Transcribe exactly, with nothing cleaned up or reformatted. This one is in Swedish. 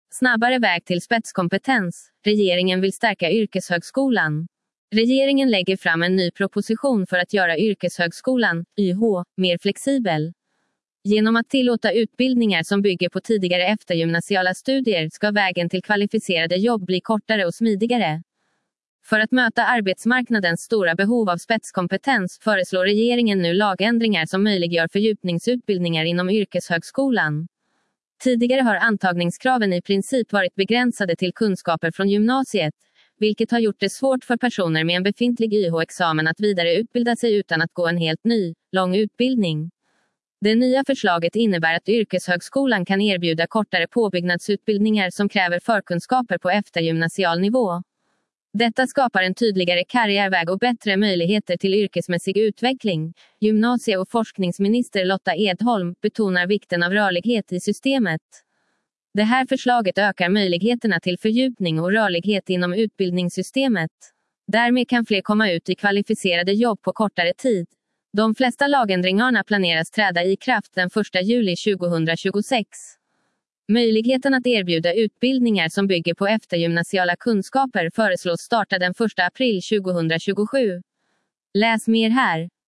Snabbare väg till spetskompetens. Regeringen vill stärka yrkeshögskolan. Regeringen lägger fram en ny proposition för att göra yrkeshögskolan, Y H, mer flexibel. Genom att tillåta utbildningar som bygger på tidigare eftergymnasiala studier ska vägen till kvalificerade jobb bli kortare och smidigare. För att möta arbetsmarknadens stora behov av spetskompetens föreslår regeringen nu lagändringar som möjliggör fördjupningsutbildningar inom yrkeshögskolan. Tidigare har antagningskraven i princip varit begränsade till kunskaper från gymnasiet, vilket har gjort det svårt för personer med en befintlig Y H-examen att vidareutbilda sig utan att gå en helt ny, lång utbildning. Det nya förslaget innebär att yrkeshögskolan kan erbjuda kortare påbyggnadsutbildningar som kräver förkunskaper på eftergymnasial nivå. Detta skapar en tydligare karriärväg och bättre möjligheter till yrkesmässig utveckling. Gymnasie- och forskningsminister Lotta Edholm betonar vikten av rörlighet i systemet. Det här förslaget ökar möjligheterna till fördjupning och rörlighet inom utbildningssystemet. Därmed kan fler komma ut i kvalificerade jobb på kortare tid. De flesta lagändringarna planeras träda i kraft den första juli tjugohundratjugosex. Möjligheten att erbjuda utbildningar som bygger på eftergymnasiala kunskaper föreslås starta den första april tjugohundratjugosju. Läs mer här.